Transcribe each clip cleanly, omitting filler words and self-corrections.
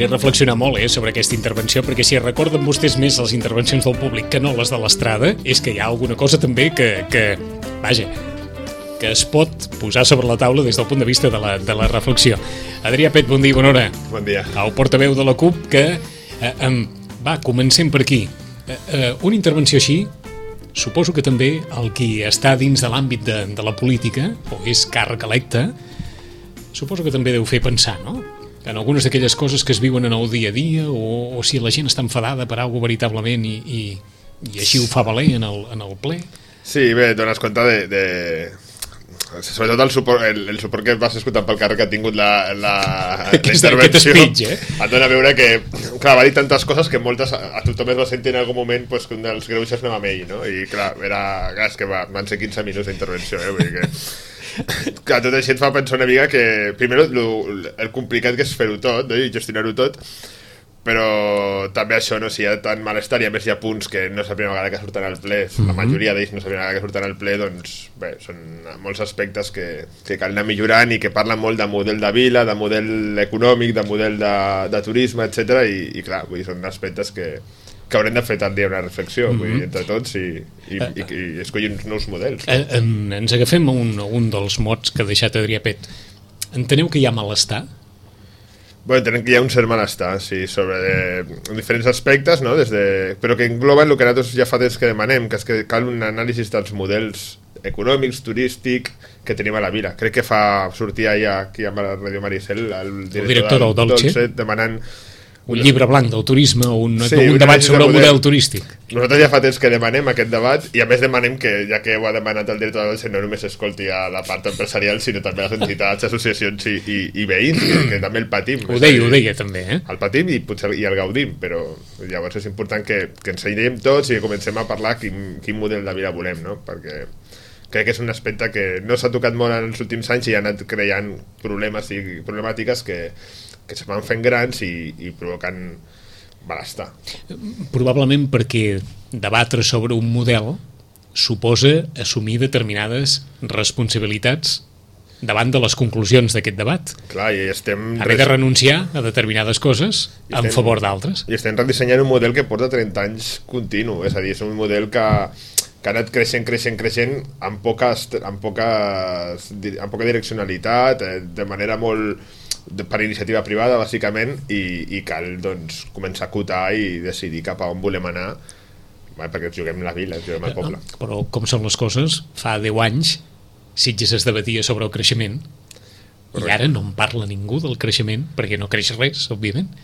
podria reflexionar molt sobre aquesta intervenció, perquè si recorden vostès més les intervencions del públic que no les de l'Estrada, és que hi ha alguna cosa també que es pot posar sobre la taula des del punt de vista de la reflexió. Adrià Pet, bon dia, bona hora. Bon dia. El portaveu de la CUP, que comencem per aquí. Una intervenció així, suposo que també el qui està dins de l'àmbit de la política, o és càrrec electe, suposo que també deu fer pensar, no?, en algunes d'aquelles coses que es viuen en el dia a dia, o si la gent està enfadada per alguna cosa veritablement i així ho fa valer en el ple. Sí, bé, dones compte sobretot el suport que vas escoltant pel carrer que ha tingut la intervenció speech, et dona a veure que, clar, va dir tantes coses que moltes a tothom es va sentir en algun moment pues, que un dels greuges anava amb ell, no? I clar, és que van ser 15 minuts d'intervenció, vull dir que clar, tot això et fa pensar una mica que primer el complicat que és fer-ho tot, no? I gestionar-ho tot, però també això, no? Si hi ha tant malestar i a més hi ha punts que no és la primera vegada que surten al ple, la majoria d'ells no és la primera vegada que surten al ple, doncs bé, són molts aspectes que cal anar millorant i que parlen molt de model de vila, de model econòmic, de model de turisme, etc. I clar, vull dir, són aspectes que haurem de fer també una reflexió vull dir, entre tots i escollir uns nous models. Ens agafem a un dels mots que ha deixat Adrià Pet. Enteneu que hi ha malestar? Bueno, entenem que hi ha un cert malestar, sí, sobre diferents aspectes, no? Però que engloben el que nosaltres ja fa temps que demanem, que és que cal un anàlisi dels models econòmics, turístic, que tenim a la vila. Crec que sortia ja aquí amb la Radio Maricel el director del Dolce demanant un llibre blanc del turisme o un debat sobre el model turístic. Nosaltres ja fa temps que demanem aquest debat i a més demanem que, ja que ho ha demanat el director del Dolce, no només escolti a la part empresarial sinó també a les entitats, associacions i veïns, que també el patim. Ho deia també, el patim i potser el gaudim, però llavors és important que ens aïllem tots i que comencem a parlar quin model de vida volem, no? Perquè crec que és un aspecte que no s'ha tocat molt en els últims anys i ha anat creant problemes i problemàtiques que se van fent grans i provocant malestar. Probablement perquè debatre sobre un model suposa assumir determinades responsabilitats davant de les conclusions d'aquest debat. Clar, i haver de renunciar a determinades coses en favor d'altres. I estem redissenyant un model que porta 30 anys continu, és a dir, és un model que ha anat creixent amb poca direccionalitat, de manera molt per iniciativa privada, bàsicament, i cal, doncs, començar a acotar i decidir cap a on volem anar, perquè ens juguem la vila, ens juguem al poble. Però com són les coses, fa 10 anys Sitges es debatia sobre el creixement. Correcte. I ara no en parla ningú del creixement, perquè no creix res, òbviament.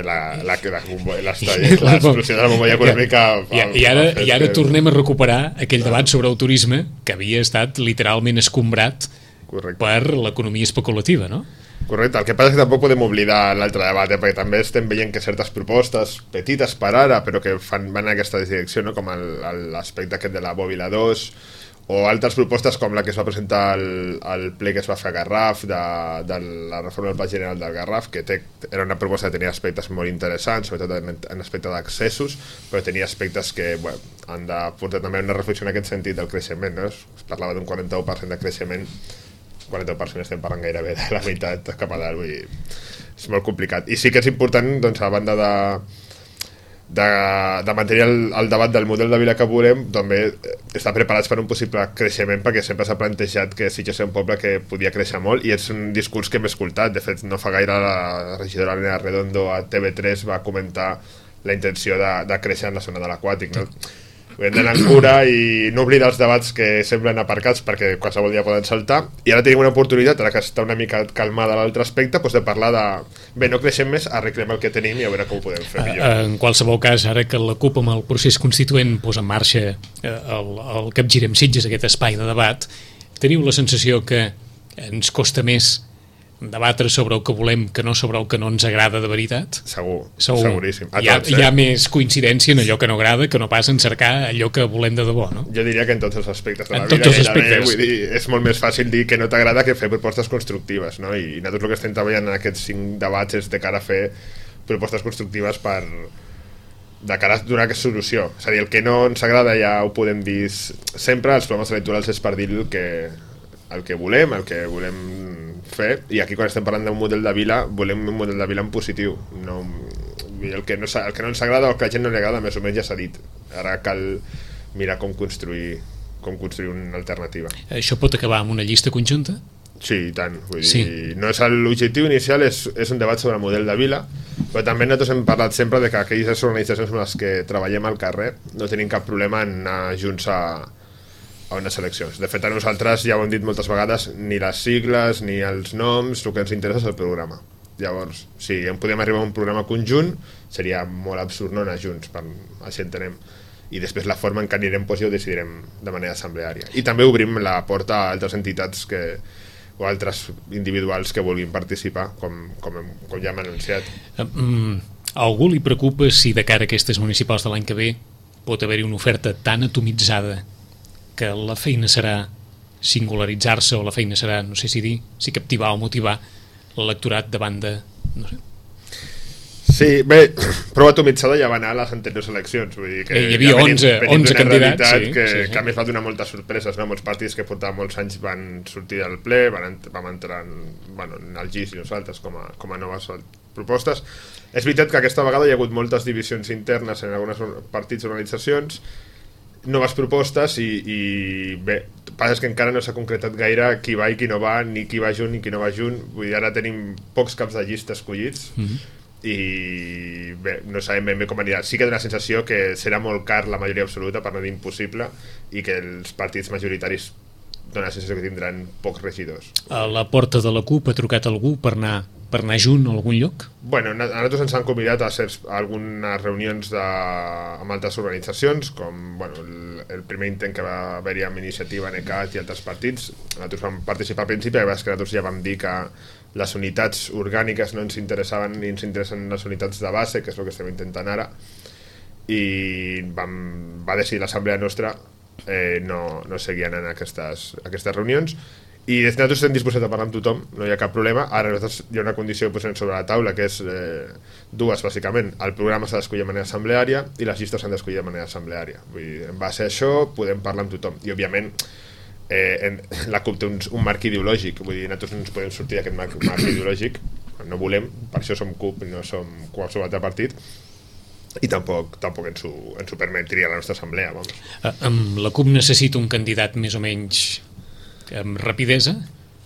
L'explosió de la bombolla econòmica i ara tornem a recuperar aquell debat sobre el turisme que havia estat literalment escombrat per l'economia especulativa, no? Correcte, el que passa és que tampoc podem oblidar l'altre debat, perquè també estem veient que certes propostes, petites per ara, però que van en aquesta direcció, no? Com l'aspecte aquest de la Bòbila 2, o altres propostes com la que es va presentar al ple que es va fer a Garraf de la reforma del Pla General del Garraf, que era una proposta que tenia aspectes molt interessants, sobretot en aspecte d'accessos, però tenia aspectes que han de portar també una reflexió en aquest sentit del creixement, no? Es parlava d'un 41% de creixement, 40% estem parlant gairebé de la meitat cap a dalt, vull dir, és molt complicat. I sí que és important, doncs, a banda de mantenir el debat del model de vila que volem, també estar preparats per un possible creixement, perquè sempre s'ha plantejat que Sitges és un poble que podia créixer molt, i és un discurs que hem escoltat. De fet, no fa gaire la regidora Elena Redondo a TV3 va comentar la intenció de créixer en la zona de l'Aquàtic, no? Ho hem d'anar en cura i no oblidar els debats que semblen aparcats perquè qualsevol dia poden saltar, i ara tenim una oportunitat, ara que està una mica calmada l'altre aspecte, doncs de parlar de no creixem més, arreglem el que tenim i a veure com ho podem fer millor. En qualsevol cas, ara que la CUP amb el procés constituent posa en marxa el Capgirem Sitges, aquest espai de debat, teniu la sensació que ens costa més debatre sobre el que volem que no sobre el que no ens agrada de veritat? Seguríssim. Hi ha més coincidència en allò que no agrada que no pas en cercar allò que volem de debò, no? Jo diria que en tots els aspectes de la vida, vull dir, és molt més fàcil dir que no t'agrada que fer propostes constructives, no? I nosaltres el que estem treballant en aquests 5 debats és de cara a fer propostes constructives de cara a donar aquesta solució. És a dir, el que no ens agrada ja ho podem dir sempre, els programes electorals és per dir el que volem fer, i aquí quan estem parlant d'un model de vila volem un model de vila en positiu, no, el que no ens agrada o el que a la gent no li agrada més o menys ja s'ha dit, ara cal mirar com construir una alternativa. Això pot acabar amb una llista conjunta? Sí, i tant. Vull dir, no és l'objectiu inicial, és un debat sobre el model de vila, però també nosaltres hem parlat sempre de que aquelles organitzacions amb les que treballem al carrer no tenim cap problema en anar junts a unes eleccions. De fet, a nosaltres, ja ho hem dit moltes vegades, ni les sigles ni els noms, el que ens interessa és el programa. Llavors, si en podem arribar a un programa conjunt, seria molt absurd no anar junts, així entenem. I després la forma en què anirem ja ho decidirem de manera assembleària. I també obrim la porta a altres entitats o altres individuals que vulguin participar, com ja hem anunciat. A algú li preocupa si de cara a aquestes municipals de l'any que ve pot haver-hi una oferta tan atomitzada que la feina serà singularitzar-se, o la feina serà, no sé si captivar o motivar l'electorat davant de... no sé. Sí, bé, prou atomitzada ja va anar a les anteriors eleccions, vull dir que hi havia 11 candidats, sí, que a més va donar moltes sorpreses, no? Molts partits que portaven molts anys van sortir del ple, vam entrar en el GIS i nosaltres com a noves propostes. És veritat que aquesta vegada hi ha hagut moltes divisions internes en alguns partits i organitzacions, noves propostes i bé, passa que encara no s'ha concretat gaire qui va i qui no va, ni qui va junt ni qui no va junt, vull dir, ara tenim pocs caps de llista escollits, i bé, no sabem ben bé com anirà. Sí que dona la sensació que serà molt car la majoria absoluta, per no dir impossible, i que els partits majoritaris dona la sensació que tindran pocs regidors. A la porta de la CUP ha trucat algú per anar junt a algun lloc? Bueno, a nosaltres ens han convidat a algunes reunions amb altres organitzacions, com el primer intent que va haver-hi amb Iniciativa, NECAT i altres partits. Nosaltres vam participar al principi, que nosaltres ja vam dir que les unitats orgàniques no ens interessaven ni ens interessen les unitats de base, que és el que estem intentant ara, i va decidir l'assemblea nostra no seguir anant a aquestes reunions, i nosaltres estem disposats a parlar amb tothom, no hi ha cap problema. Ara hi ha una condició que posem sobre la taula, que és dues, bàsicament. El programa s'ha d'escollir de manera assembleària i les llistes s'han d'escollir de manera assembleària. Vull dir, en base a això podem parlar amb tothom, i òbviament la CUP té un marc ideològic, vull dir, nosaltres no ens podem sortir d'aquest marc ideològic, no volem, per això som CUP i no som qualsevol altre partit, i tampoc ens ho permetria la nostra assemblea. La CUP necessita un candidat més o menys amb rapidesa?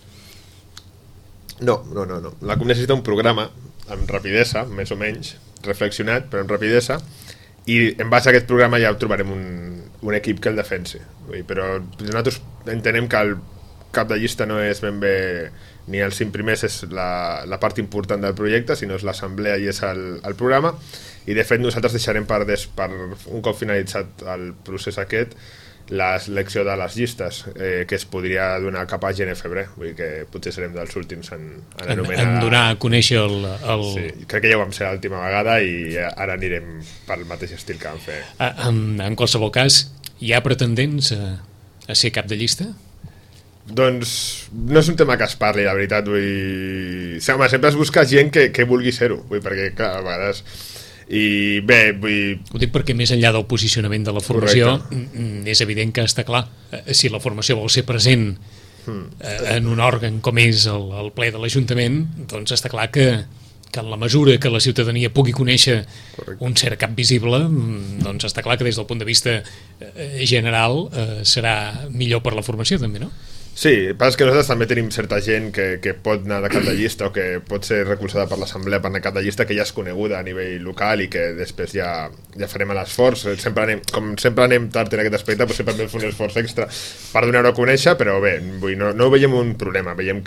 No. La CUP necessita un programa amb rapidesa, més o menys, reflexionat, però amb rapidesa, i en base a aquest programa ja trobarem un equip que el defensi. Però nosaltres entenem que el cap de llista no és ben bé ni els 5 primers és la part important del projecte, sinó és l'assemblea i és el programa, i de fet nosaltres deixarem per un cop finalitzat el procés aquest l'elecció de les llistes, que es podria donar cap a gener-febrer, vull dir que potser serem dels últims en anomenar... En donar a conèixer Sí, crec que ja ho vam ser l'última vegada i ara anirem pel mateix estil que vam fer. En qualsevol cas, hi ha pretendents a ser cap de llista? Doncs no és un tema que es parli, la veritat, sempre es busca gent que vulgui ser-ho, perquè clar, a vegades... I bé, ho dic perquè més enllà del posicionament de la formació, és evident que està clar, si la formació vol ser present en un òrgan com és el ple de l'Ajuntament, doncs està clar que en la mesura que la ciutadania pugui conèixer un cert cap visible, doncs està clar que des del punt de vista general serà millor per la formació també, no? Sí, però és que nosaltres també tenim certa gent que pot anar de cap de llista o que pot ser recolzada per l'assemblea per anar de cap de llista, que ja és coneguda a nivell local i que després ja farem l'esforç. Com sempre anem tard en aquest aspecte, però sempre hem fet un esforç extra per donar-ho a conèixer, però bé, no veiem un problema, veiem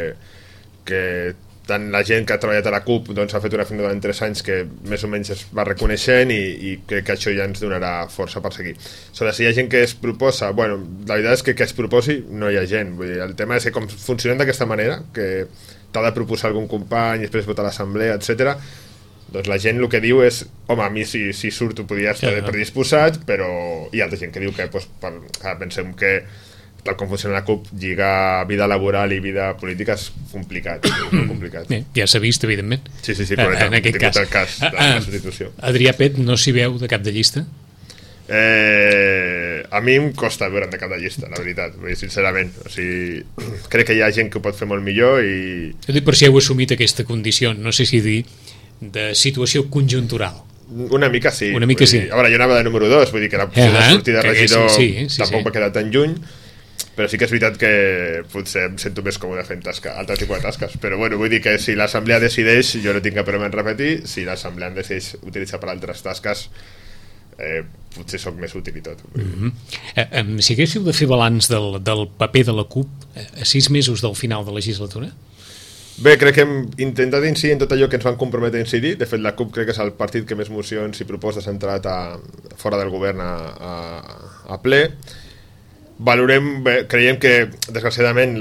que tant la gent que ha treballat a la CUP doncs, ha fet una feina durant 3 anys que més o menys es va reconeixent i crec que això ja ens donarà força per seguir. Sobre si hi ha gent que es proposa, bueno, la veritat és que es proposi no hi ha gent, vull dir, el tema és que com funcionen d'aquesta manera, que t'ha de proposar algun company i després votar a l'assemblea, etc. Doncs la gent el que diu és, home, a mi si surto podria estar predisposat, però hi ha altra gent que diu que pensem que tal com funciona la CUP, lligar vida laboral i vida política és complicat. Ja s'ha vist, evidentment. Sí, correcte. En aquest cas. El cas de la substitució. Adrià Pet no s'hi veu de cap de llista? A mi em costa veure'n de cap de llista, la veritat, sincerament. O sigui, crec que hi ha gent que ho pot fer molt millor i... Jo dic per si heu assumit aquesta condició, no sé si dir, de situació conjuntural. Una mica sí. Una mica sí. A veure, jo anava de número 2, vull dir que la sortida de regidor tampoc va quedar tan lluny, però sí que és veritat que potser em sento més còmode fent altre tipus de tasques, però bueno, vull dir que si l'assemblea decideix, jo no tinc cap problema en repetir, si l'assemblea decideix utilitzar per altres tasques, potser sóc més útil i tot. Si haguéssiu de fer balanç del paper de la CUP a 6 mesos del final de legislatura? Bé, crec que hem intentat incidir en tot allò que ens van comprometre a incidir. De fet, la CUP crec que és el partit que més mocions i propostes ha entrat fora del govern a ple. Valorem, bé, creiem que desgraciadament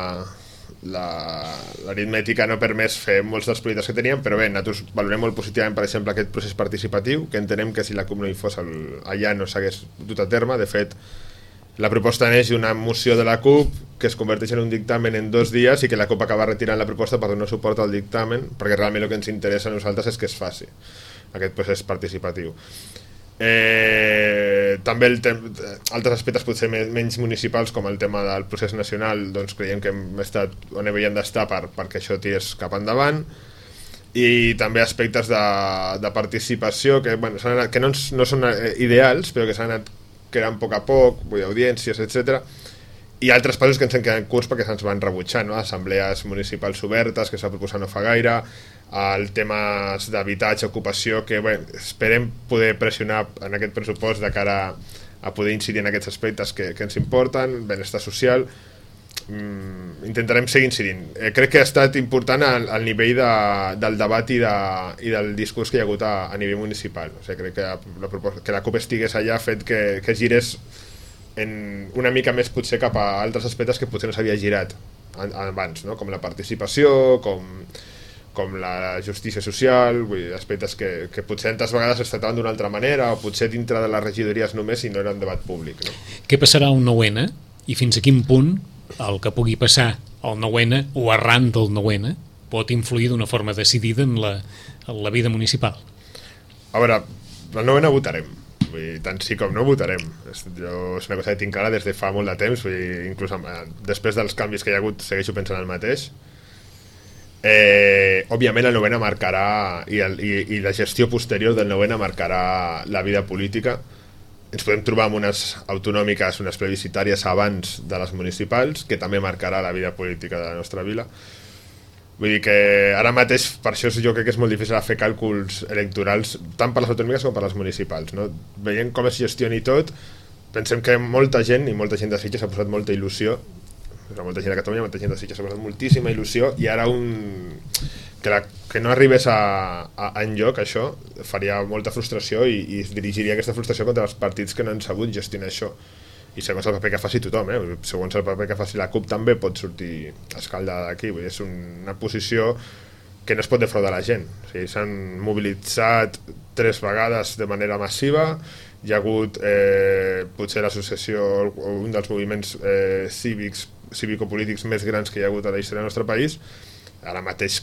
l'aritmètica no ha permès fer molts dels projectes que teníem, però bé, nosaltres valorem molt positivament, per exemple, aquest procés participatiu, que entenem que si la CUP no hi fos allà no s'hagués dut a terme. De fet, la proposta neix d'una moció de la CUP que es converteix en un dictamen en 2 dies i que la CUP acaba retirant la proposta per donar suport al dictamen, perquè realment el que ens interessa a nosaltres és que es faci aquest procés participatiu. També altres aspectes potser menys municipals, com el tema del procés nacional, doncs creiem que hem estat on havíem d'estar perquè això tirés cap endavant, i també aspectes de participació que, bueno, que no són ideals, però que s'han anat creant a poc a poc, audiències, etc. I altres passos que ens han quedat curts perquè se'ns van rebutjar, no? Assemblees municipals obertes, que s'ha proposat no fa gaire, el tema d'habitatge, ocupació, que bé, esperem poder pressionar en aquest pressupost de cara a poder incidir en aquests aspectes que ens importen, benestar social. Intentarem seguir incidint. Crec que ha estat important al nivell del debat i del discurs que hi ha hagut a nivell municipal. O sigui, crec que la CUP estigués allà ha fet que girés una mica més potser cap a altres aspectes que potser no s'havia girat abans, no? Com la participació, com la justícia social, vull dir, aspectes que potser tantes vegades es tractaven d'una altra manera o potser dintre de les regidories només i no era un debat públic, no? Què passarà al 9N i fins a quin punt el que pugui passar al 9N o arran del 9N pot influir d'una forma decidida en la vida municipal? A veure, el 9N votarem. Vull dir, tant sí com no votarem. És una cosa que tinc clara des de fa molt de temps, vull dir, inclús després dels canvis que hi ha hagut segueixo pensant el mateix. Òbviament el 9N marcarà i la gestió posterior del 9N marcarà la vida política. Ens podem trobar amb unes autonòmiques, unes plebiscitàries abans de les municipals, que també marcarà la vida política de la nostra vila. Vull dir que ara mateix, per això jo crec que és molt difícil fer càlculs electorals tant per les autonòmiques com per les municipals, no? Veient com es gestioni tot, pensem que molta gent, i molta gent de Sitges ha posat molta il·lusió, molta gent de Catalunya, molta gent de Sitges ha posat moltíssima il·lusió, i ara que no arribés a enlloc això faria molta frustració i es dirigiria aquesta frustració contra els partits que no han sabut gestionar això, i segons el paper que faci tothom, segons el paper que faci la CUP també pot sortir escaldada d'aquí. És una posició que no es pot defraudar la gent. O sigui, s'han mobilitzat 3 vegades de manera massiva, hi ha hagut potser l'associació, un dels moviments cívico-polítics més grans que hi ha hagut a la història del nostre país. Ara mateix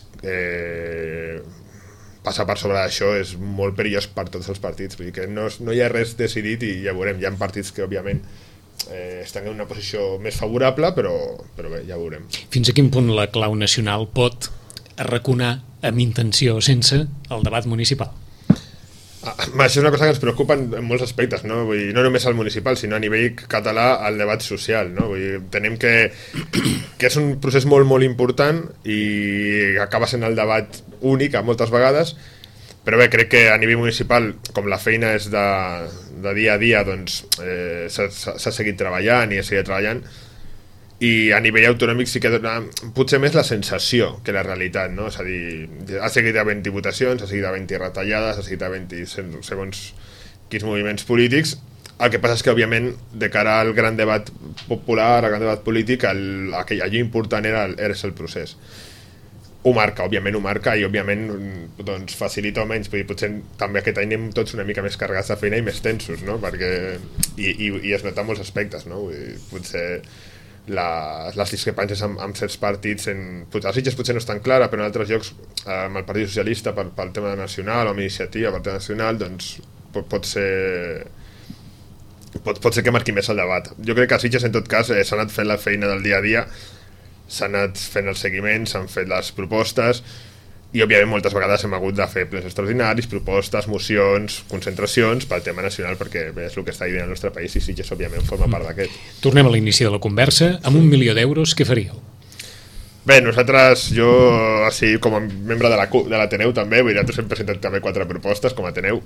passar per sobre d'això és molt perillós per tots els partits, vull dir que no hi ha res decidit i ja veurem. Hi ha partits que òbviament estan en una posició més favorable, però bé, ja veurem. Fins a quin punt la clau nacional pot arraconar amb intenció o sense el debat municipal? Això és una cosa que ens preocupa en molts aspectes, no? Vull dir, no només al municipal, sinó a nivell català al debat social, no? Vull dir, entenem que és un procés molt, molt important i acaba sent el debat únic a moltes vegades, però bé, crec que a nivell municipal, com la feina és de dia a dia, doncs s'ha seguit treballant i es seguirà treballant, i a nivell autonòmic sí que dona potser més la sensació que la realitat, no? És a dir, ha seguit havent-hi votacions, ha seguit havent-hi retallades, ha seguit havent-hi segons quins moviments polítics. El que passa és que, òbviament, de cara al gran debat popular, al gran debat polític, allò important era el procés. Ho marca, òbviament ho marca, i òbviament doncs, facilita o menys, potser també aquest any anem tots una mica més carregats de feina i més tensos, no? Perquè, i es nota molts aspectes, no? Vull dir, potser les discrepàncies amb certs partits a Sitges potser no és tan clara, però en altres llocs amb el Partit Socialista pel tema nacional o amb Iniciativa pel tema nacional, doncs pot ser pot ser que marqui més el debat. Jo crec que a Sitges, en tot cas, s'ha anat fent la feina del dia a dia, s'ha anat fent el seguiment, s'han fet les propostes, i òbviament moltes vegades hem hagut de fer plens extraordinaris, propostes, mocions, concentracions pel tema nacional, perquè bé, és el que està vivint el nostre país i Sitges òbviament forma part d'aquest. Tornem a l'inici de la conversa. Amb 1 milió d'euros, què faríeu? Bé, nosaltres, jo, així com a membre de l'Ateneu també, vull dir, nosaltres hem presentat també 4 propostes com a Ateneu,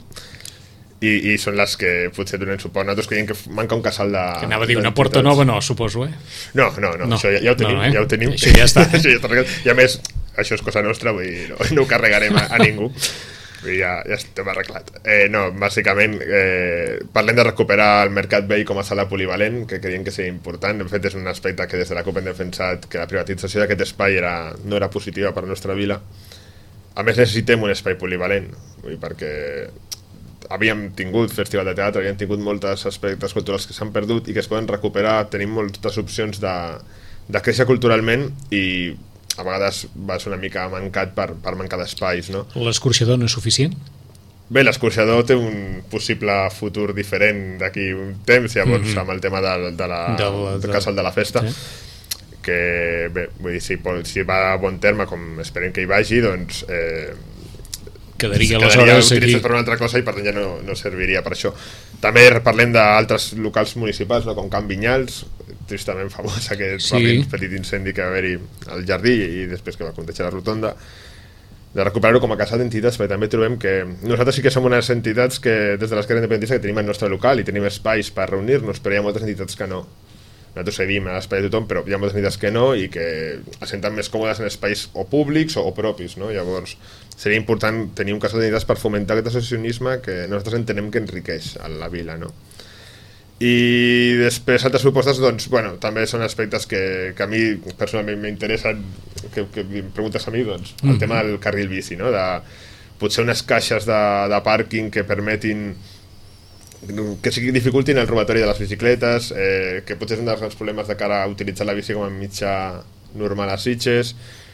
i són les que potser donen suport. Nosaltres creiem que manca un casal de... Que anava a dir una porta nova, no, suposo, eh? No, això ja ho tenim, ja ho tenim. Això ja està. Això ja està arreglat. I a més, això és cosa nostra, vull dir, no ho carregarem a ningú. Vull dir, ja estem arreglat. No, bàsicament, parlem de recuperar el Mercat Vell com a sala polivalent, que creiem que seria important. De fet, és un aspecte que des de la CUP hem defensat, que la privatització d'aquest espai no era positiva per a la nostra vila. A més, necessitem un espai polivalent, vull dir, perquè havíem tingut festival de teatre, havíem tingut molts aspectes culturals que s'han perdut i que es poden recuperar, tenim moltes opcions de créixer culturalment i a vegades va ser una mica mancat per mancar d'espais, no? L'escorxador no és suficient? Bé, l'escorxador té un possible futur diferent d'aquí un temps, llavors amb el tema del casal de la festa, que bé, vull dir, si va a bon terme, com esperem que hi vagi, doncs quedaria aleshores utilitzat per una altra cosa i per tant ja no serviria per això. També parlem d'altres locals municipals, no? Com Can Vinyals, tristament famós aquest petit incendi que va haver-hi al jardí i després que va contagiar la rotonda, de recuperar-ho com a casa d'entitats, perquè també trobem que nosaltres sí que som unes entitats que des de l'esquerra independentista que tenim el nostre local i tenim espais per reunir-nos, però hi ha moltes entitats que no. Nosaltres cedim a l'espai de tothom, però hi ha moltes entitats que no i que es senten més còmodes en espais o públics o propis, no? Llavors seria important tenir un casal d'entitats per fomentar aquest associacionisme que nosaltres entenem que enriqueix a la vila, no? I després altres propostes, doncs, bueno, també són aspectes que a mi personalment m'interessen, que em preguntes a mi, doncs, el tema del carril bici, no? Potser unes caixes de pàrquing que permetin que dificultin el robatori de les bicicletes, que potser és un dels grans problemes de cara a utilitzar la bici com a mitjà normal a Sitges.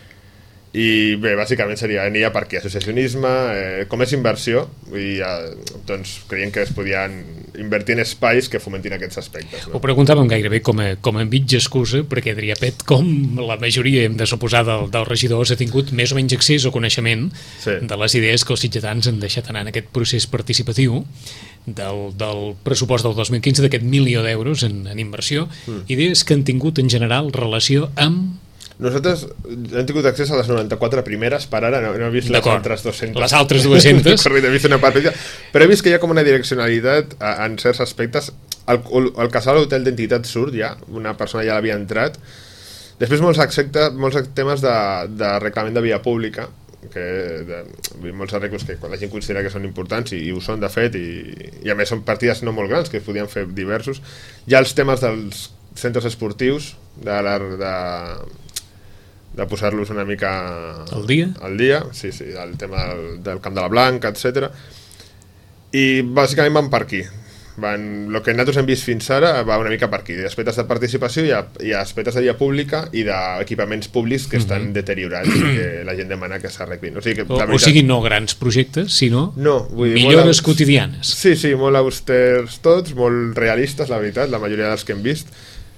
I bé, bàsicament aniria per aquí, associacionisme, com és inversió, doncs creiem que es podien invertir en espais que fomentin aquests aspectes, no? Ho preguntàvem gairebé com a mitja excusa, perquè Adrià Pet, com la majoria, hem de suposar, dels regidors, ha tingut més o menys accés o coneixement de les idees que els sitgetans han deixat anar en aquest procés participatiu del pressupost del 2015, d'aquest 1 milió d'euros en inversió, idees que han tingut en general relació amb... Nosaltres hem tingut accés a les 94 primeres, per ara no he vist les altres 200. Les altres 200. He vist una part, però he vist que hi ha com una direccionalitat en certs aspectes. El casal hotel d'entitat surt ja, una persona ja l'havia entrat. Després molts temes de reglament de via pública, molts arreglos que quan la gent considera que són importants i ho són de fet, i a més són partides no molt grans que es podien fer diversos. Hi ha els temes dels centres esportius, de posar-los una mica al dia, sí, el tema del Camp de la Blanca, etc. I bàsicament van per aquí. El que nosaltres hem vist fins ara va una mica per aquí, aspectes de participació i aspectes de via pública i d'equipaments públics que estan deteriorats i que la gent demana que s'arreglin. O sigui, no grans projectes, sinó millores quotidianes. Sí, molt austers tots, molt realistes, la veritat, la majoria dels que hem vist.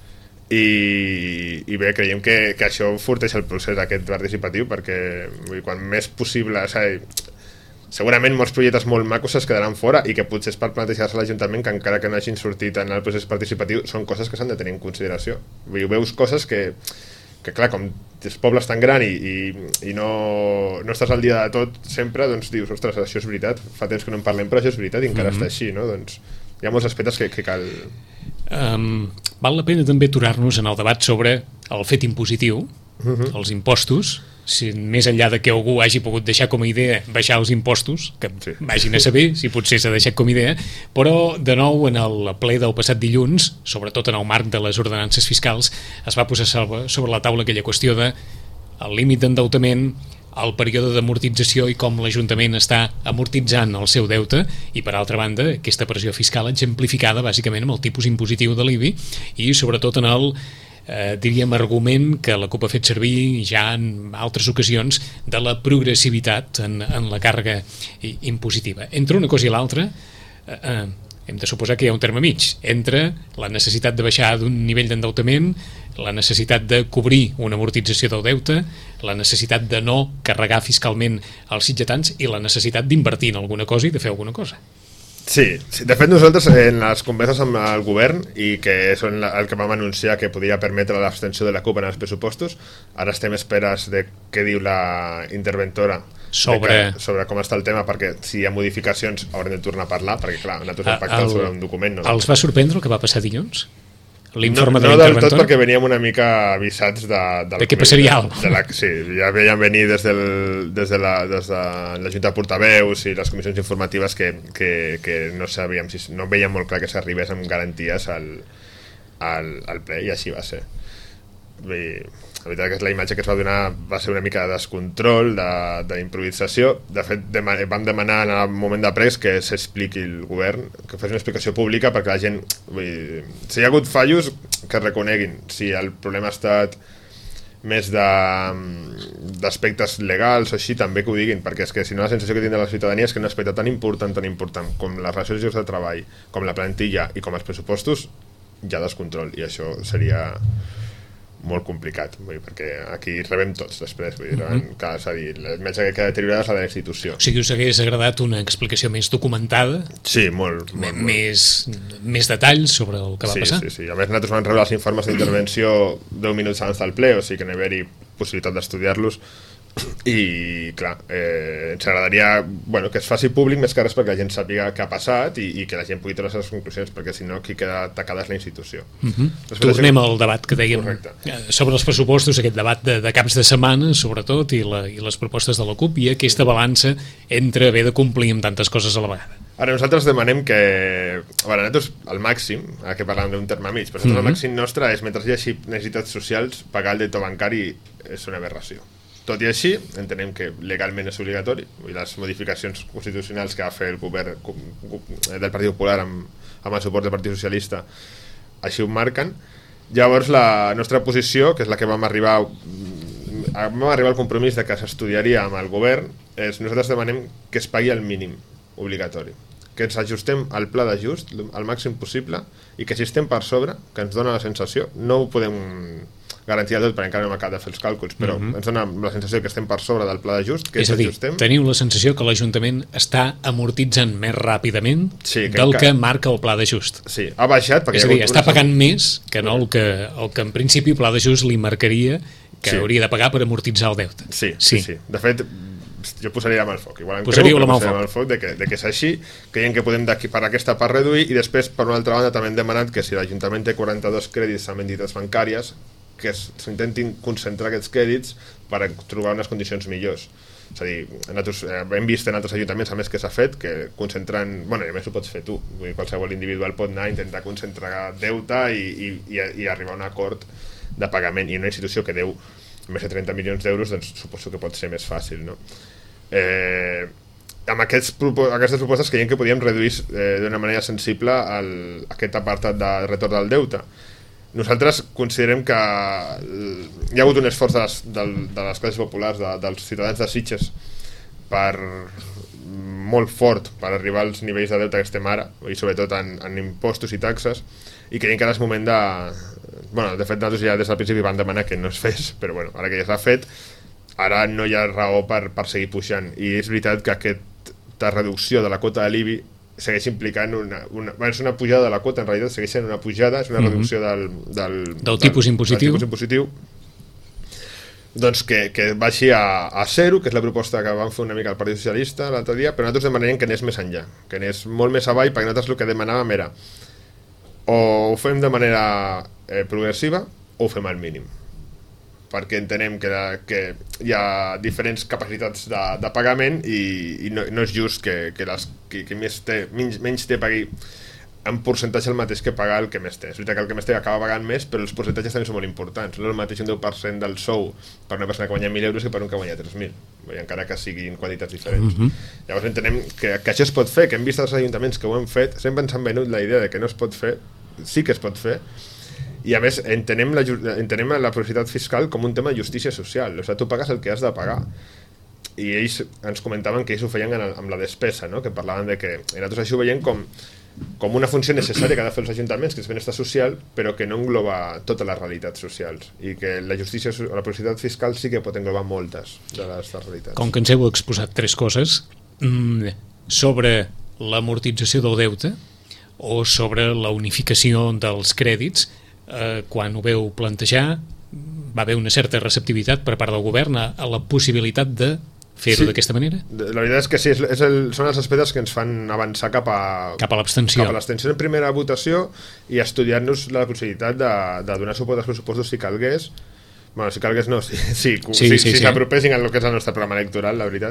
I bé, creiem que això forteix el procés aquest participatiu, perquè quan més possible, segurament molts projectes molt macos es quedaran fora i que potser és per plantejar-se a l'Ajuntament que encara que no hagin sortit en el procés participatiu són coses que s'han de tenir en consideració. Veus coses que clar, com els pobles tan gran i no estàs al dia de tot sempre, doncs dius, ostres, això és veritat, fa temps que no en parlem però això és veritat i encara està així, no? Doncs hi ha molts aspectes que cal... Val la pena també aturar-nos en el debat sobre el fet impositiu, els impostos, si més enllà de que algú hagi pogut deixar com a idea baixar els impostos, que vagin a saber si potser s'ha deixat com a idea, però de nou en el ple del passat dilluns, sobretot en el marc de les ordenances fiscals, es va posar sobre la taula aquella qüestió de el límit d'endeutament, el període d'amortització i com l'Ajuntament està amortitzant el seu deute i, per altra banda, aquesta pressió fiscal exemplificada bàsicament amb el tipus impositiu de l'IBI i sobretot en el diríem argument que la CUP ha fet servir ja en altres ocasions de la progressivitat en la càrrega impositiva. Entre una cosa i l'altra hem de suposar que hi ha un terme mig entre la necessitat de baixar d'un nivell d'endeutament, la necessitat de cobrir una amortització del deute, la necessitat de no carregar fiscalment els sitgetans i la necessitat d'invertir en alguna cosa i de fer alguna cosa. Sí, de fet nosaltres en les converses amb el govern i que són el que vam anunciar que podia permetre l'abstenció de la CUP en els pressupostos, ara estem esperes de què diu la interventora sobre com està el tema, perquè si hi ha modificacions haurem de tornar a parlar, perquè clar, nosaltres hem pactat sobre un document. Els va sorprendre el que va passar dilluns? L'informe de la interventora? No del tot, perquè veníem una mica avisats de què passaria alguna cosa. Sí, ja veiem venir des de la Junta de Portaveus i les comissions informatives que no sabíem, no veiem molt clar que s'arribés amb garanties al ple, i així va ser. La veritat que la imatge que es va donar va ser una mica de descontrol, d'improvisació. De fet, vam demanar en el moment de pres que s'expliqui el govern, que fes una explicació pública perquè la gent, si hi ha hagut fallos, que es reconeguin. Si el problema ha estat més d'aspectes legals o així, també que ho diguin, perquè és que si no la sensació que tindrà la ciutadania és que un aspecte tan important com les relacions de treball, com la plantilla i com els pressupostos, hi ha descontrol, i això seria molt complicat, perquè aquí rebem tots després, és a dir, la imatge que queda deteriorada és la de la institució. O sigui, us hagués agradat una explicació més documentada? Sí, molt. Més detalls sobre el que va passar? Sí. A més, nosaltres vam rebre els informes d'intervenció 10 minuts abans del ple, o sigui que no hi haver possibilitat d'estudiar-los, i clar, ens agradaria que es faci públic més que res perquè la gent sàpiga què ha passat i que la gent pugui treure les seves conclusions, perquè si no qui queda atacada és la institució. Tornem al debat que dèiem sobre els pressupostos, aquest debat de caps de setmana sobretot, i les propostes de la CUP i aquesta balança entre haver de complir amb tantes coses a la vegada. Ara nosaltres demanem que nosaltres al màxim, que parlàvem d'un terme mig, però nosaltres el màxim nostre és, mentre hi hagi necessitats socials, pagar el deute bancari és una aberració. Tot i així, entenem que legalment és obligatori, i les modificacions constitucionals que va fer el govern del Partit Popular amb el suport del Partit Socialista així ho marquen. Llavors la nostra posició, que és la que vam arribar al compromís de que s'estudiaria amb el govern, és nosaltres demanem que es pagui el mínim obligatori, que ens ajustem al pla d'ajust al màxim possible, i que si estem per sobre, que ens dona la sensació, no ho podem garantir tot perquè encara no hem acabat de fer els càlculs, però ens dona la sensació que estem per sobre del pla d'ajust, que és a dir, teniu la sensació que l'Ajuntament està amortitzant més ràpidament del que marca el pla d'ajust. Sí, ha baixat perquè... És a dir, està pagant més que no el que en principi el pla d'ajust li marcaria que hauria de pagar per amortitzar el deute. Sí. De fet, jo posaria amb el foc. Posaríeu la mà al foc. De que és així, creiem que podem per aquesta part reduir, i després, per una altra banda, també hem demanat que si l'Ajuntament té 42 crèdits amb entitats bancàries, que s'intentin concentrar aquests crèdits per trobar unes condicions millors. És a dir, nosaltres hem vist en altres ajuntaments, a més, que s'ha fet, que concentrant... I a més ho pots fer tu. Vull dir, qualsevol individual pot anar a intentar concentrar deute i arribar a un acord de pagament. I una institució que deu més de 30 milions d'euros, doncs suposo que pot ser més fàcil, no? Amb aquestes propostes creiem que podíem reduir d'una manera sensible aquest apartat de retorn del deute. Nosaltres considerem que hi ha hagut un esforç de les classes populars, dels ciutadans de Sitges, molt fort per arribar als nivells de deute que estem ara, i sobretot en impostos i taxes, i creiem que ara és moment de... de fet, nosaltres ja des del principi vam demanar que no es fes, però ara que ja s'ha fet, ara no hi ha raó per seguir pujant, i és veritat que aquesta reducció de la quota de l'IBI segueix implicant és una pujada de la quota, en realitat segueix sent una pujada, és una reducció del tipus impositiu, doncs que baixi a zero, que és la proposta que vam fer una mica al Partit Socialista l'altre dia, però nosaltres demanem que anés més enllà, que anés molt més avall, perquè nosaltres el que demanàvem era o ho fem de manera progressiva o ho fem al mínim, perquè entenem que hi ha diferents capacitats de pagament i no és just que menys té pagui en percentatge el mateix que pagar el que més té. És veritat que el que més té acaba pagant més, però els percentatges també són molt importants. No és el mateix un 10% del sou per una persona que guanya 1.000 euros que per un que guanya 3.000, encara que siguin quantitats diferents. Llavors entenem que això es pot fer, que hem vist els ajuntaments que ho han fet, sempre ens han venut la idea de que no es pot fer, sí que es pot fer, i a més entenem la progressivitat fiscal com un tema de justícia social. O sigui, tu pagues el que has de pagar, i ells ens comentaven que ells ho feien amb la despesa, no? Que parlaven de que nosaltres això ho veiem com com una funció necessària que han de fer els ajuntaments, que és benestar social, però que no engloba totes les realitats socials, i que la justícia o la possibilitat fiscal sí que pot englobar moltes de les realitats. Com que ens heu exposat tres coses, sobre l'amortització del deute o sobre la unificació dels crèdits, quan ho veu plantejar va haver una certa receptivitat per part del govern a la possibilitat de fer-ho d'aquesta manera? La veritat és que sí, són els aspectes que ens fan avançar cap a l'abstenció. Cap a l'abstenció en primera votació i estudiar-nos la possibilitat de donar suport als pressupostos si calgués. Bueno, si calgués no, si s'apropessin al que és el nostre programa electoral, la veritat.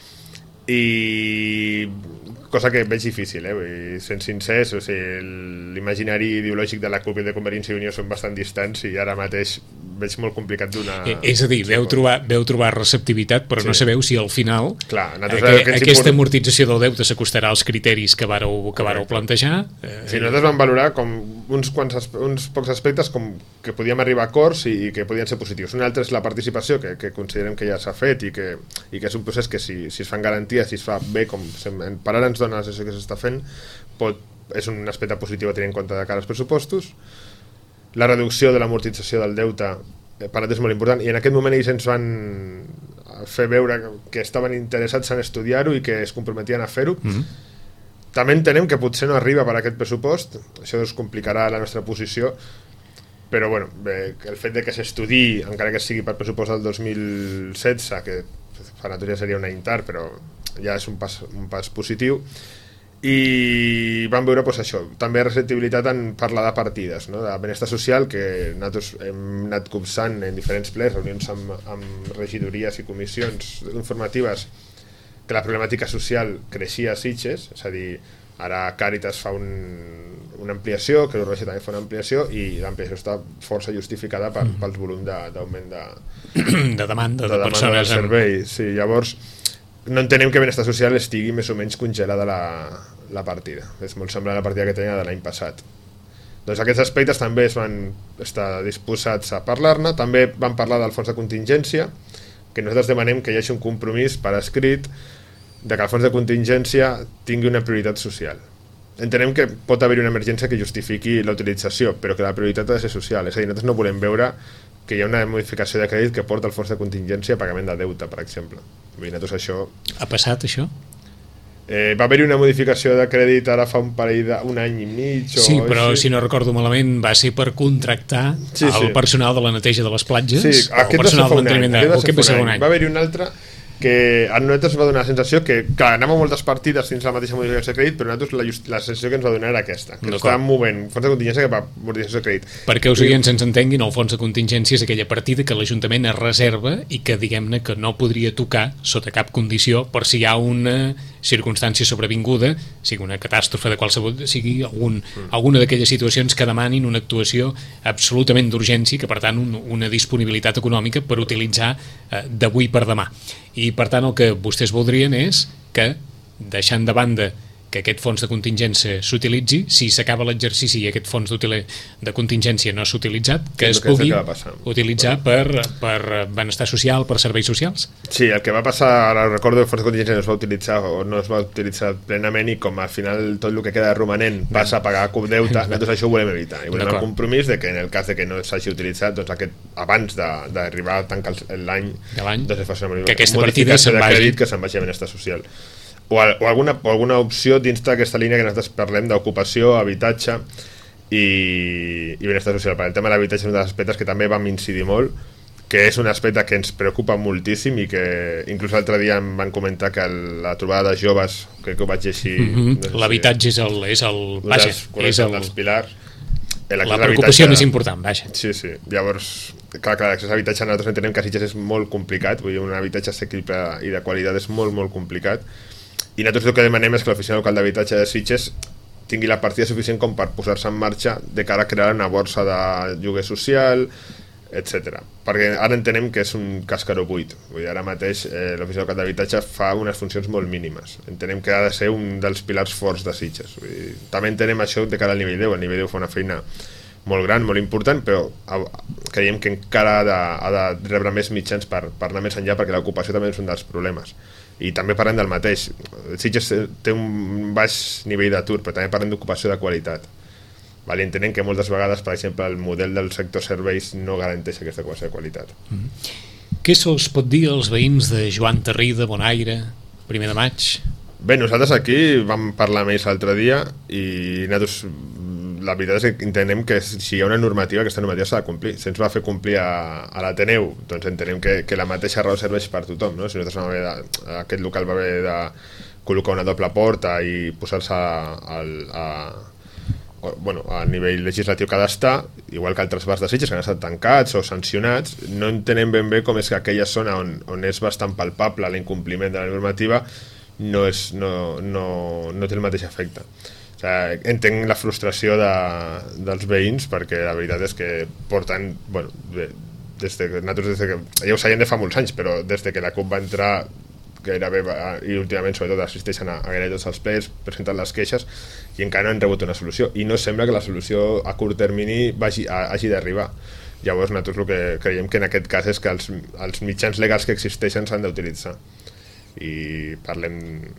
I cosa que veig difícil, sent sincers, o sigui, l'imaginari ideològic de la CUP i de Convergència i Unió són bastant distants i ara mateix veig molt complicat donar... És a dir, veu trobar receptivitat, però no sabeu si al final aquesta amortització del deute s'acostarà als criteris que vareu plantejar. Sí, nosaltres vam valorar com uns pocs aspectes com que podíem arribar a acords i que podien ser positius. Un altre és la participació, que considerem que ja s'ha fet i que és un procés que si es fan garanties, si es fa bé, com per ara ens dona la sensació que s'està fent, és un aspecte positiu a tenir en compte de cara als pressupostos. La reducció de l'amortització del deute per nosaltres és molt important, i en aquest moment ells ens van fer veure que estaven interessats en estudiar-ho i que es comprometien a fer-ho. També entenem que potser no arriba per aquest pressupost, això us complicarà la nostra posició, però bueno, el fet de que s'estudiï, encara que sigui per pressupost del 2016, que per nosaltres seria un any tard, però ja és un pas positiu, i vam veure això, també receptibilitat en parlar de partides, no? De benestar social, que nosaltres hem anat copsant en diferents plens, reunions amb regidories i comissions informatives, que la problemàtica social creixia a Sitges, és a dir, ara Càritas fa una ampliació, que l'Urgell també fa una ampliació, i l'ampliació està força justificada pel volum d'augment de demanda de persones del servei. Sí, llavors no entenem que benestar social estigui més o menys congelada la partida. És molt semblant a la partida que tenia de l'any passat. Doncs aquests aspectes també es van estar disposats a parlar-ne. També vam parlar del fons de contingència, que nosaltres demanem que hi hagi un compromís per escrit de que el fons de contingència tingui una prioritat social. Entenem que pot haver una emergència que justifiqui la utilització, però que la prioritat ha de ser social. És a dir, nosaltres no volem veure que hi ha una modificació de crèdit que porta el fons de contingència a pagament de deute, per exemple. Nosaltres això... Ha passat, això? Va haver-hi una modificació de crèdit ara fa un any i mig sí, però si no recordo malament va ser per contractar el personal de la neteja de les platges, el personal d'enteniment va haver-hi un altre que a nosaltres va donar la sensació que, clar, anàvem a moltes partides dins la mateixa modificació de crèdit, però a nosaltres la sensació que ens va donar era aquesta, que estàvem movent fons de contingència cap a modificació de crèdit. Perquè us oients ens entenguin, el fons de contingència és aquella partida que l'Ajuntament es reserva i que, diguem-ne, que no podria tocar sota cap condició per si hi ha una circumstància sobrevinguda, sigui una catàstrofe de qualsevol, sigui alguna d'aquelles situacions que demanin una actuació absolutament d'urgència, que per tant una disponibilitat econòmica per utilitzar d'avui per demà. I per tant el que vostès voldrien és que, deixant de banda que aquest fons de contingència s'utilitzi, si s'acaba l'exercici i aquest fons de contingència no s'ha utilitzat, que es pugui utilitzar per benestar social, per serveis socials? Sí, el que va passar, ara recordo, el fons de contingència no es va utilitzar o no es va utilitzar plenament, i com al final tot el que queda romanent passa a pagar com deute, nosaltres això ho volem evitar, i volem el compromís de que en el cas de que no s'hagi utilitzat, doncs abans d'arribar a tancar l'any, doncs es faci una modificació de crèdit que se'n vagi a benestar social. O alguna opció dins d'aquesta línia que nosaltres parlem d'ocupació, habitatge i benestar social. Per el tema de l'habitatge és un dels aspectes que també vam incidir molt, que és un aspecte que ens preocupa moltíssim i que inclús l'altre dia em van comentar que la trobada de joves, crec que ho vaig llegir... L'habitatge és el dels pilars. La preocupació més important, vaja. Sí. Llavors, clar, l'accés a l'habitatge nosaltres entenem que a Sitges és molt complicat, vull dir, un habitatge assequible i de qualitat és molt, molt complicat. I nosaltres el que demanem és que l'Oficina Local d'Habitatge de Sitges tingui la partida suficient com per posar-se en marxa de cara a crear una borsa de lloguer social, etc. Perquè ara entenem que és un cascaró buit. Vull dir, ara mateix l'Oficina Local d'Habitatge fa unes funcions molt mínimes. Entenem que ha de ser un dels pilars forts de Sitges. Vull dir, també entenem això de cara al nivell 10. El nivell 10 fa una feina molt gran, molt important, però creiem que encara ha de rebre més mitjans per anar més enllà, perquè l'ocupació també és un dels problemes. I també parlem del mateix. Sitges té un baix nivell d'atur, però també parlem d'ocupació de qualitat. Vale, entenem que moltes vegades, per exemple, el model del sector serveis no garanteix aquesta ocupació de qualitat. Què se'ls pot dir als veïns de Joan Tarrida, Bonaire, 1 de maig? Bé, nosaltres aquí vam parlar amb ells l'altre dia i nosaltres, la veritat és que entenem que si hi ha una normativa, aquesta normativa s'ha de complir. Si ens va fer complir a l'Ateneu, doncs entenem que la mateixa raó serveix per tothom, no? Si nosaltres vam haver aquest local va haver de col·locar una doble porta i posar-se a nivell legislatiu que ha d'estar, igual que altres bars de Sitges que han estat tancats o sancionats, no entenem ben bé com és que aquella zona on és bastant palpable l'incompliment de la normativa no té el mateix efecte. O sigui, entenc la frustració dels veïns, perquè la veritat és que porten, des que ja ho sabien de fa molts anys, però des que la CUP va entrar gairebé, i últimament sobretot assisteixen a gairebé tots els plens, presenten les queixes i encara no han rebut una solució, i no sembla que la solució a curt termini hagi d'arribar. Llavors nosaltres el que creiem que en aquest cas és que els mitjans legals que existeixen s'han d'utilitzar, i parlem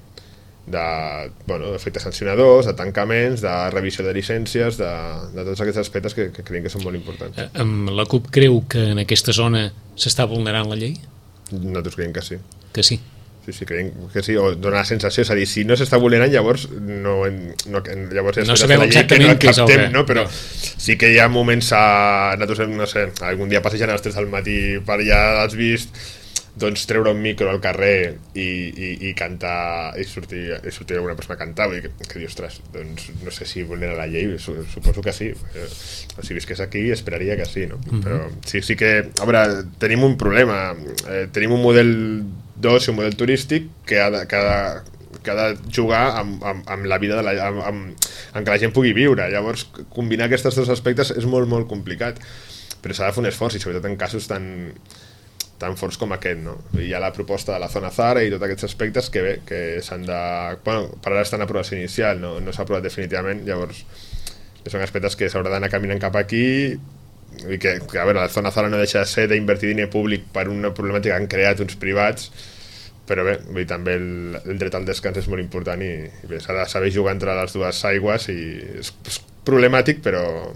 d'efectes sancionadors, de tancaments, de revisió de llicències, de tots aquests aspectes que creiem que són molt importants. La CUP creu que en aquesta zona s'està vulnerant la llei? Nosaltres creiem que sí. Que sí? Sí, creiem que sí, o dona la sensació, és a dir, si no s'està vulnerant, llavors no sabeu exactament què és el que... No, però sí que hi ha moments nosaltres, no sé, algun dia passejant a les 3 del matí per allà, has vist, doncs treure un micro al carrer i cantar, i sortir alguna persona a cantar, vull dir que dius, ostres, doncs no sé si vulnera la llei, suposo que sí, si visqués aquí esperaria que sí, no? Però sí que, a veure, tenim un problema, tenim un model d'oci, un model turístic que ha de jugar amb la vida amb que la gent pugui viure. Llavors combinar aquests dos aspectes és molt molt complicat, però s'ha de fer un esforç, i sobretot en casos tan forts com aquest, no? Hi ha la proposta de la zona Zara i tots aquests aspectes que s'han de... per ara estan en aprovació inicial, no s'ha aprovat definitivament, llavors són aspectes que s'haurà d'anar caminant cap aquí, i que a veure, la zona Zara no deixa de ser d'invertir diner públic per una problemàtica que han creat uns privats, però bé, també el dret al descans és molt important, i bé, s'ha de saber jugar entre les dues aigües, i és problemàtic, però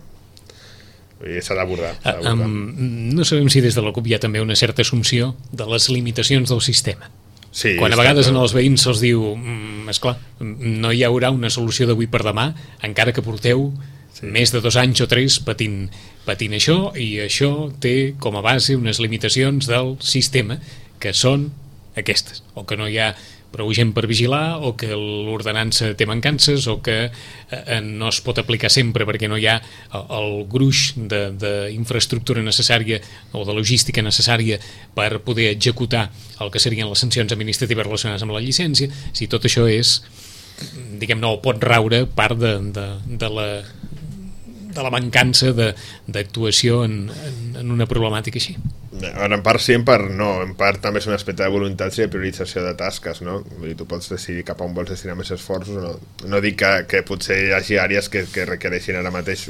s'ha d'abordar. No sabem si des de la CUP hi ha també una certa assumpció de les limitacions del sistema. Sí, quan a vegades als veïns se'ls diu esclar, no hi haurà una solució d'avui per demà, encara que porteu més de 2 anys o 3 patint això, i això té com a base unes limitacions del sistema que són aquestes, o que no hi ha prou gent per vigilar, o que l'ordenança té mancances, o que no es pot aplicar sempre perquè no hi ha el gruix d'infraestructura necessària o de logística necessària per poder executar el que serien les sancions administratives relacionades amb la llicència. Si tot això és, diguem-ne, o pot raure part de la mancança d'actuació en una problemàtica així. En part sí, en part també és un aspecte de voluntat i de priorització de tasques, no? Vull dir, tu pots decidir cap a on vols destinar més esforços, no dic que potser hi hagi àrees que requereixin ara mateix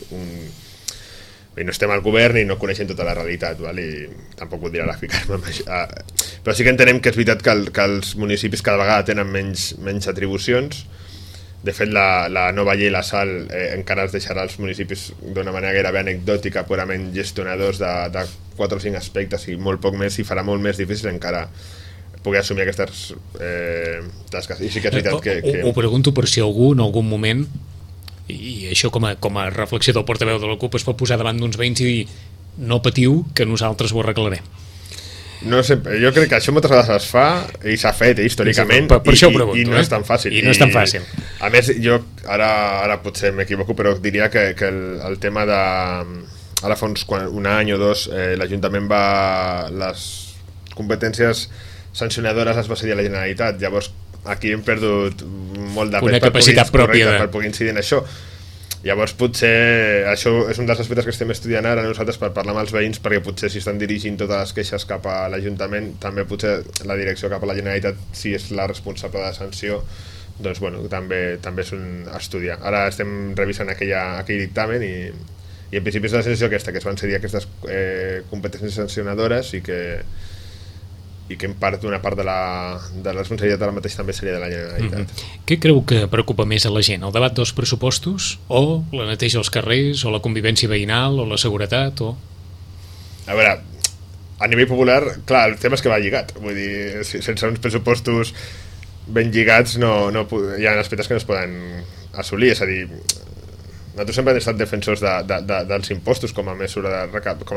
no estem al govern i no coneixem tota la realitat, val? I tampoc voldria ficar-me amb això, però sí que entenem que és veritat que els municipis cada vegada tenen menys atribucions. De fet, la nova llei, la SAL, encara es deixarà als municipis d'una manera gairebé anecdòtica, purament gestionadors de 4 o 5 aspectes i molt poc més, i farà molt més difícil encara poder assumir aquestes tasques. I sí que és veritat que... Ho pregunto per si algú en algun moment, i això com a reflexió del portaveu de la CUP, es pot posar davant d'uns veïns i dir no patiu, que nosaltres ho arreglarem. No sé, jo crec que això moltes vegades es fa i s'ha fet històricament, per això ho pregunto, i no és tan fàcil. I no és tan fàcil. A més, jo ara potser m'equivoco, però diria que el tema de... Ara fa un any o 2 l'Ajuntament les competències sancionadores les va cedir a la Generalitat, llavors aquí hem perdut molt de una capacitat pròpia per poder incidir en això. Llavors potser això és un dels aspectes que estem estudiant ara nosaltres per parlar amb els veïns, perquè potser si estan dirigint totes les queixes cap a l'Ajuntament, també potser la direcció cap a la Generalitat, si és la responsable de sanció, doncs també és un estudiar. Ara estem revisant aquell dictamen i en principi és la sensació aquesta, que es van cedir aquestes competències sancionadores i que i que en part d'una part de la responsabilitat ara mateix també seria de la Generalitat. Què creu que preocupa més a la gent? El debat dels pressupostos o la neteja als carrers o la convivència veïnal o la seguretat o... A veure, a nivell popular, clar, el tema és que va lligat, vull dir, sense uns pressupostos ben lligats hi ha aspectes que no es poden assolir, és a dir, nosaltres sempre hem estat defensors dels impostos com a mesura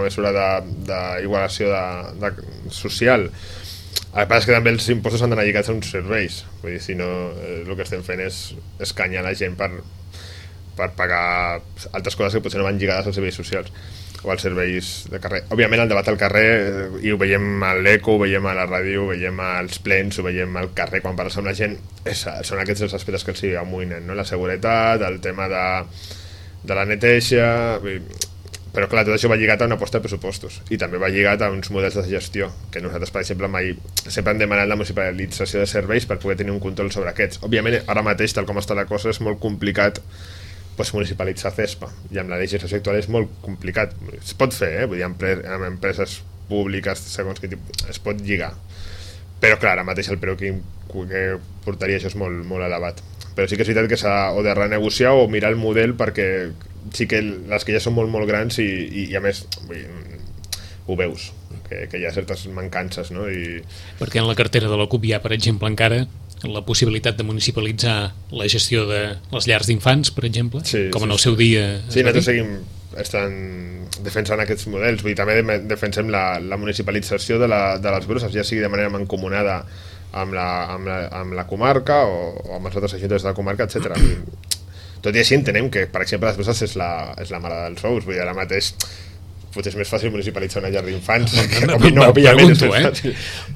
d'igualació social. El que passa és que també els impostos han d'anar lligats a uns serveis, vull dir, si no el que estem fent és escanyar la gent per pagar altres coses que potser no van lligades als serveis socials o als serveis de carrer. Òbviament el debat al carrer, i ho veiem a l'Eco, ho veiem a la ràdio, ho veiem als plens, ho veiem al carrer quan parles amb la gent, són aquests els aspectes que els amoïnen, no? La seguretat, el tema de la neteja, però clar, tot això va lligat a una aposta de pressupostos i també va lligat a uns models de gestió que nosaltres, per exemple, mai sempre hem demanat la municipalització de serveis per poder tenir un control sobre aquests. Òbviament, ara mateix, tal com està la cosa, és molt complicat municipalitzar CESPA, i amb la legislació actual és molt complicat. Es pot fer, vull dir, amb empreses públiques segons que es pot lligar, però clar, ara mateix el preu que portaria això és molt, molt elevat. Però sí que és veritat que s'ha o de renegociar o mirar el model, perquè sí que les que ja són molt, molt grans i a més vull dir, ho veus, que hi ha certes mancances, no? Perquè en la cartera de la CUP hi ha, per exemple, encara la possibilitat de municipalitzar la gestió de les llars d'infants, per exemple, com en el seu dia... Sí, nosaltres seguim defensant aquests models, vull dir, també defensem la municipalització de les brosses, ja sigui de manera mancomunada amb la comarca o amb els altres ajuntaments de la comarca, etc. Tot i així entenem que, per exemple, les brosses és la mare dels ous, vull dir, ara mateix potser és més fàcil municipalitzar una llar d'infants. Pregunto, sí.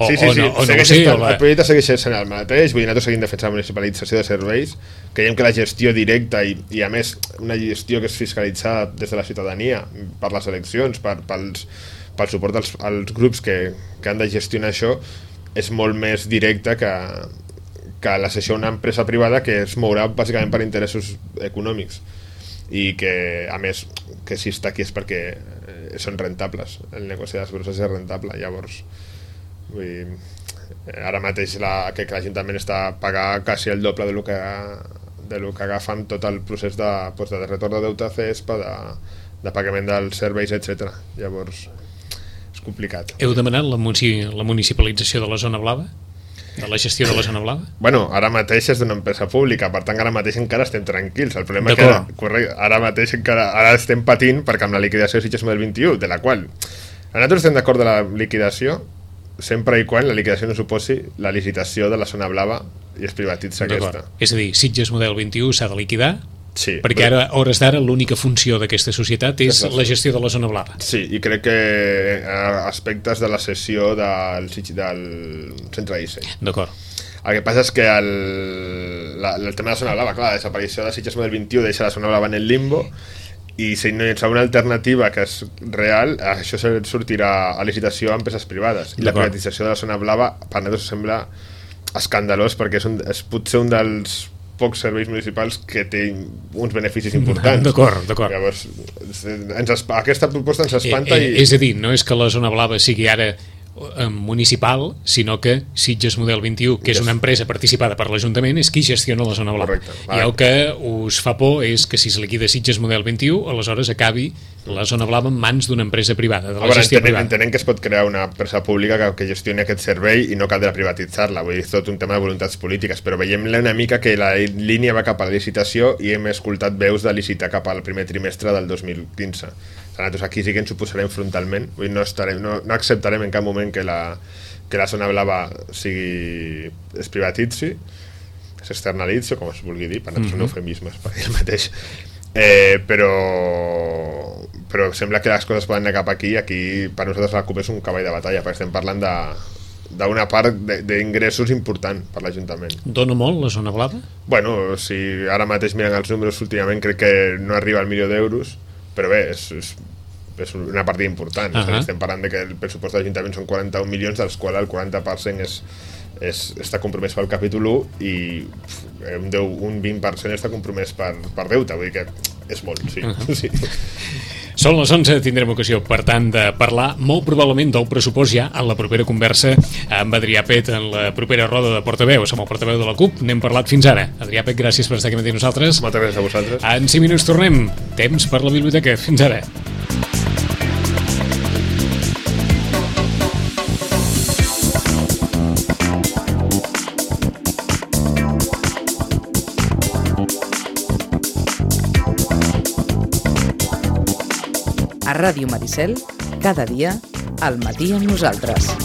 El projecte segueix sent el mateix, vull dir, nosaltres seguim defensant la municipalització de serveis, creiem que la gestió directa i a més una gestió que és fiscalitzada des de la ciutadania per les eleccions, pel suport als grups que han de gestionar això, és molt més directa que la cessió a una empresa privada que es mourà bàsicament per interessos econòmics i que, a més, que si està aquí és perquè són rentables, el negoci de les brosses és rentable. Llavors vull dir, ara mateix que l'Ajuntament està a pagar quasi el doble de lo que agafa amb tot el procés de retorn de deute a CESPA, de pagament dels serveis, etc. Llavors és complicat. Heu demanat la municipalització de la zona blava? De la gestió de la zona blava? Bueno, ara mateix és d'una empresa pública, per tant ara mateix encara estem tranquils. El problema és que ara mateix ara estem patint perquè amb la liquidació de Sitges Model 21, de la qual nosaltres estem d'acord de la liquidació sempre i quan la liquidació no suposi la licitació de la zona blava i es privatitza aquesta. És a dir, Sitges Model 21 s'ha de liquidar, sí, perquè ara, a hores d'ara, l'única funció d'aquesta societat és la gestió de la zona blava. Sí, i crec que aspectes de la cessió del centre de disseny. D'acord. El que passa és que el tema de la zona blava, clar, la desaparició de Sitges Model 21 deixa la zona blava en el limbo, i si no hi ha una alternativa que és real, això sortirà a licitació a empreses privades. I la privatització de la zona blava per nosaltres sembla escandalós, perquè és potser un dels pocs serveis municipals que té uns beneficis importants. D'acord. Llavors, aquesta proposta ens espanta és a dir, no és que la zona blava sigui ara municipal, sinó que Sitges Model 21, que és una empresa participada per l'Ajuntament, és qui gestiona la zona blava. I el que us fa por és que si es liquida Sitges Model 21, aleshores acabi la zona blava en mans d'una empresa privada, de la gestió privada. Entenem que es pot crear una empresa pública que gestioni aquest servei i no caldrà privatitzar-la, vull dir, és tot un tema de voluntats polítiques, però veiem una mica que la línia va cap a la licitació i hem escoltat veus de licitar cap al primer trimestre del 2015. Nosaltres aquí sí que ens ho posarem frontalment, vull dir, no acceptarem en cap moment que la zona blava es privatitzi, s'externalitzi, o com es vulgui dir, per nosaltres són eufemismes per dir el mateix, però sembla que les coses poden anar cap aquí, i per nosaltres la CUP és un cavall de batalla, perquè estem parlant d'una part d'ingressos important per l'Ajuntament. Dona molt la zona blava? Bueno, si ara mateix miren els números últimament, crec que no arriba al milió d'euros, però bé, és una partida important. Estem parlant de que el pressupost de l'Ajuntament són 41 milions, dels quals el 40% està compromès pel capítol 1 i un 20% està compromès per deute, vull dir que és molt, sí. Són les 11, tindrem ocasió, per tant, de parlar molt probablement del pressupost ja en la propera conversa amb Adrià Pet en la propera roda de portaveus, amb el portaveu de la CUP. N'hem parlat fins ara. Adrià Pet, gràcies per estar aquí amb nosaltres. Moltes gràcies a vosaltres. En 5 minuts tornem. Temps per la biblioteca. Fins ara. A Ràdio Maricel, cada dia, al matí amb nosaltres.